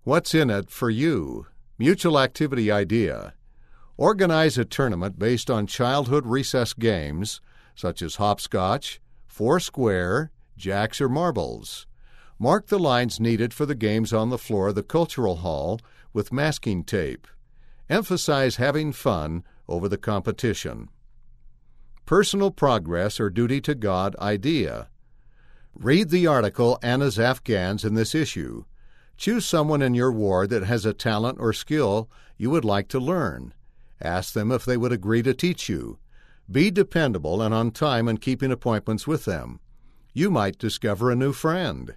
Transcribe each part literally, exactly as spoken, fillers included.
What's in it for you? Mutual activity idea. Organize a tournament based on childhood recess games such as hopscotch, foursquare, jacks, or marbles. Mark the lines needed for the games on the floor of the cultural hall with masking tape. Emphasize having fun over the competition. Personal progress or duty to God idea. Read the article Anna's Afghans in this issue. Choose someone in your ward that has a talent or skill you would like to learn. Ask them if they would agree to teach you. Be dependable and on time in keeping appointments with them. You might discover a new friend.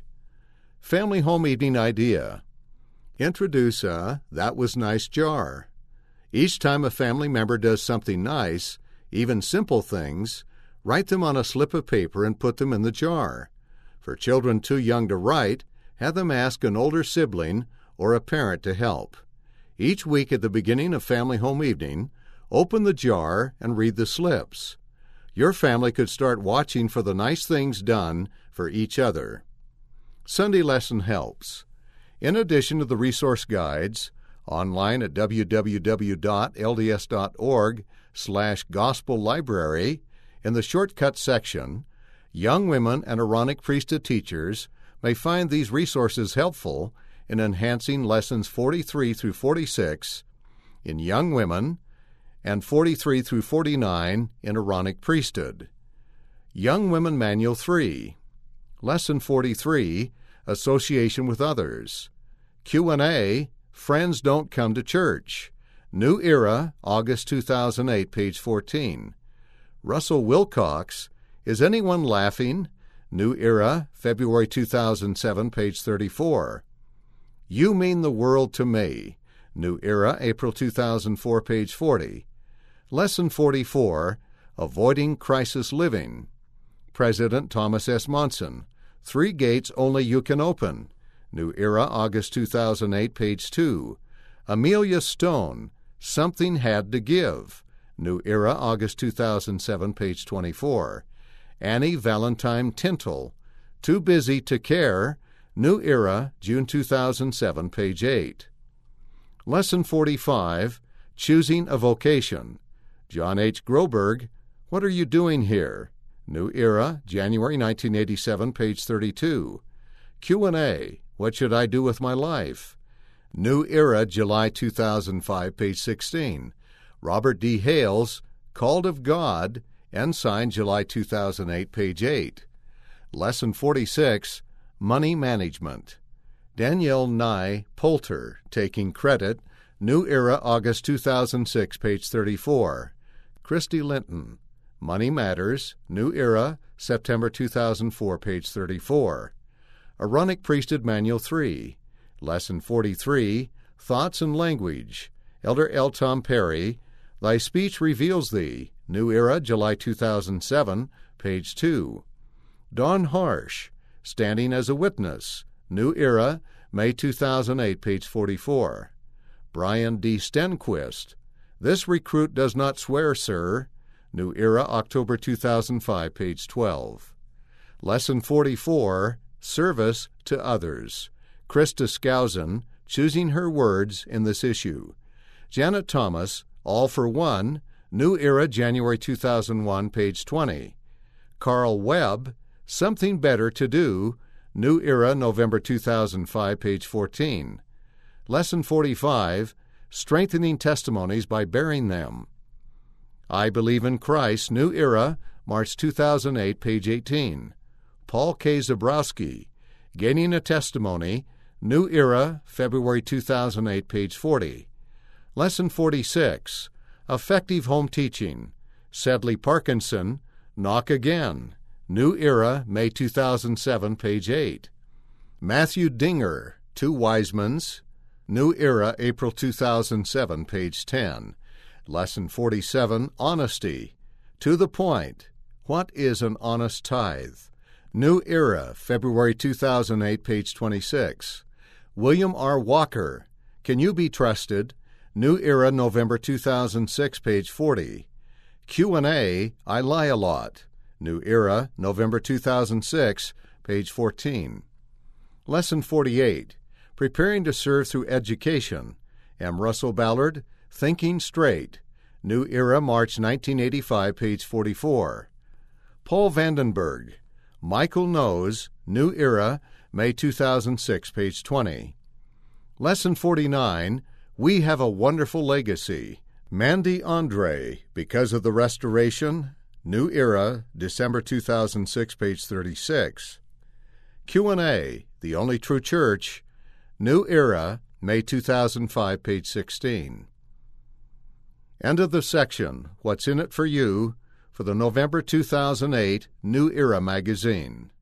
Family home evening idea. Introduce a "that was nice" jar. Each time a family member does something nice, even simple things, write them on a slip of paper and put them in the jar. For children too young to write, have them ask an older sibling or a parent to help. Each week at the beginning of Family Home Evening, open the jar and read the slips. Your family could start watching for the nice things done for each other. Sunday Lesson Helps. In addition to the resource guides, online at w w w dot l d s dot org slash gospel library, in the shortcut section, young women and Aaronic priesthood teachers may find these resources helpful in enhancing lessons forty-three through forty-six in Young Women and forty-three through forty-nine in Aaronic Priesthood. Young Women Manual three. Lesson forty-three, Association with Others. Q and A, Friends Don't Come to Church. New Era, August two thousand eight, page fourteen. Russell Wilcox, Is Anyone Laughing? New Era, February two thousand seven, page thirty-four. You Mean the World to Me. New Era, April two thousand four, page forty. Lesson forty-four, Avoiding Crisis Living. President Thomas S. Monson, Three Gates Only You Can Open. New Era, August two thousand eight, page two. Amelia Stone, Something Had to Give. New Era, August two thousand seven, page twenty-four. Annie Valentine Tintle, Too Busy to Care. New Era, June two thousand seven, page eight. Lesson forty-five, Choosing a Vocation. John H. Groberg, What Are You Doing Here? New Era, January nineteen eighty-seven, page thirty-two. Q and A, What Should I Do with My Life? New Era, July two thousand five, page sixteen. Robert D. Hales, Called of God, Ensign, July two thousand eight, page eight. Lesson forty-six, Money Management. Danielle Nye Poulter, Taking Credit, New Era, August two thousand six, page thirty-four. Christy Linton, Money Matters, New Era, September two thousand four, page thirty-four. Aaronic Priesthood Manual three. Lesson forty-three, Thoughts and Language. Elder L. Tom Perry, Thy Speech Reveals Thee, New Era, July two thousand seven, page two. Dawn Harsh, Standing as a Witness, New Era, May two thousand eight, page forty-four. Brian D. Stenquist, This Recruit Does Not Swear, Sir, New Era, October two thousand five, page twelve. Lesson forty-four, Service to Others. Krista Skousen, Choosing Her Words in this issue. Janet Thomas, All for One, New Era, January two thousand one, page twenty. Carl Webb, Something Better to Do, New Era, November two thousand five, page fourteen. Lesson forty-five, Strengthening Testimonies by Bearing Them. I Believe in Christ, New Era, March two thousand eight, page eighteen. Paul K. Zabrowski, Gaining a Testimony, New Era, February two thousand eight, page forty. Lesson forty-six, Effective Home Teaching. Sedley Parkinson, Knock Again, New Era, May two thousand seven, page eight. Matthew Dinger, Two Wisemans, New Era, April two thousand seven, page ten. Lesson forty-seven, Honesty. To the Point. What is an honest tithe? New Era, February two thousand eight, page twenty-six. William R. Walker, Can You Be Trusted? New Era, November two thousand six, page forty. Q and A, I Lie a Lot. New Era, November two thousand six, page fourteen. Lesson forty-eight, Preparing to Serve Through Education, M. Russell Ballard, Thinking Straight, New Era, March nineteen eighty-five, page forty-four. Paul Vandenberg, Michael Knows, New Era, May two thousand six, page twenty. Lesson forty-nine, We Have a Wonderful Legacy, Mandy Andre, Because of the Restoration, New Era, December two thousand six, page thirty-six. Q and A, The Only True Church, New Era, May two thousand five, page sixteen. End of the section, What's in It for You, for the November two thousand eight New Era magazine.